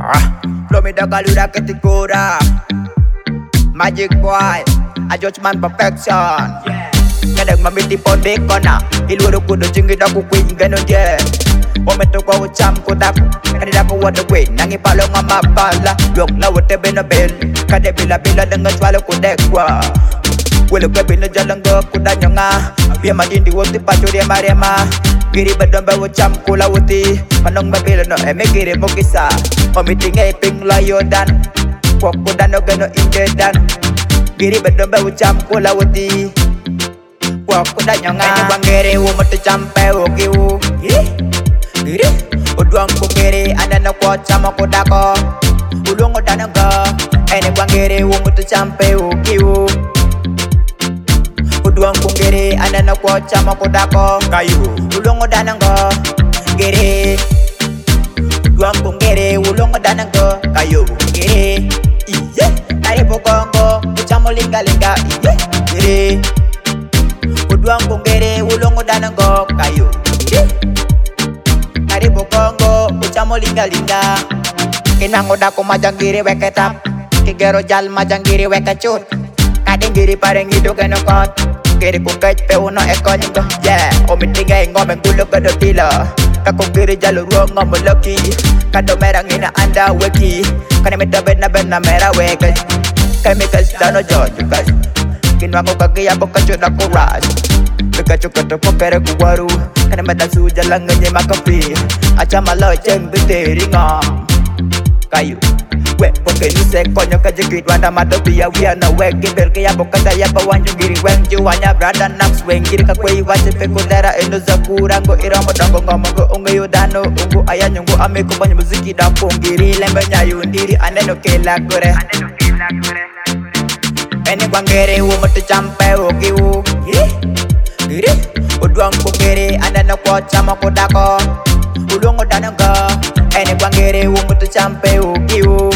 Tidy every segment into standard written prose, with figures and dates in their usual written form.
Flow me da galuda que te cura. Magic boy, a judgment perfection. Kadang mamiti pon bekona. Iludo kudo jingi da ku queen ganon yeah. Momento kwa ucham kudaku kanida ko wada way nangi palo nga mapala yok la wote bena bel kade bila bila dengan swalo kudekwa wele kwa bina jalanga kudanya nga bia madindi woti pacho dia marema giri badomba ucham kula woti manong mabila no emegire mokisa momiti ngai ping la yodan kwa kudano gano indedan giri badomba ucham kula woti kwa kudanya nga ni wangere wo moto champe wo kiwu Giri, uduang kungiri, anda na kwa chama kodako Ulungo dananga, ene kwangiri, umutu champe ukiwu Uduang kungiri, anda na kwa chama kodako Kayu, ulungo dananga, giri Uduang kungiri, ulungo dananga, kayu Giri, iye, karibu kongo, uchamo linga linga, iye Giri, uduang kungiri, ulungo dananga, kayu Giri Karibu Kongo, uchamo linga linga Kinangoda ko majangiri weke tap Kigero jal majangiri weke chut Kadingiri pareng hidu keno kot Kiri kukaj pe uno eko nyingo Yeah, omitinga ingo mengulo kado tila Kakukiri jalu ruo ngomo loki Kado merang ina anda weki Kani mita bena bena mera weke Chemicals dano jojukas Kinwango kagiya boka chut ako rush Pikachu kato pokere kuwaru Kana mata suja lang nye makapi Acha malo cheng biteri ngam Kayu We poke nuse konyo kajikit Wanda mato pia wia na wek Gibel kaya boka saya bawanyo giri weng Juwanya brada naps weng Giri kakwe wache peko dera eno zakura Ngo iramo dango ngomongo unge yudano Ungu ayanyo ngu ameko banyo muziki dapong Giri lembe nyayundiri aneno kela gore Ene kwangere umoto champe ukiwu Giri, uduang kungiri, anda na kwa chama kodako Ulungo dananga, ene kwangiri, umutu champe ukiwu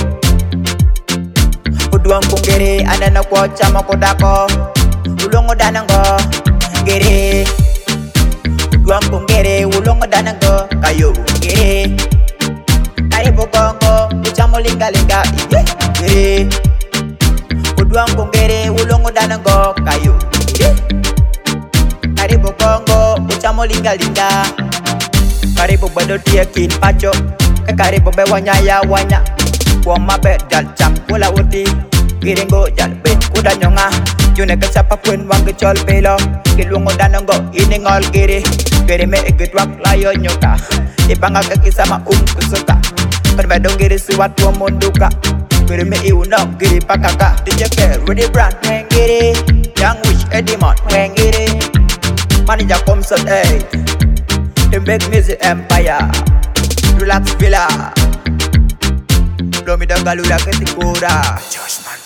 Uduang kungiri, anda na kwa chama kodako Ulungo dananga, giri Uduang kungiri, ulungo dananga, kayu Giri, karibu Kongo, uchamo linga linga, iye Giri, uduang kungiri, ulungo dananga, kayu Giri Karibu Kongo, uchamo linga linga Karibu bado tia kin pacho Karibu bewanya ya wanya Kwa mabe jal cham kula uti Giringo jal bet kuda nyonga June kesapa kwen wang kechol pelo Kilungo danongo iningol giri Giri me ikitwak layo nyoka Ipanga kakisama kusuka Kanbedong giri suwat wa munduka Giri me iunong giri pakaka DJ K, Rudy Brand, weng giri Young Wish, Edimon, weng giri Manager comes on hey The big music empire Relax Villa Blow me the galuda que te cura Judgment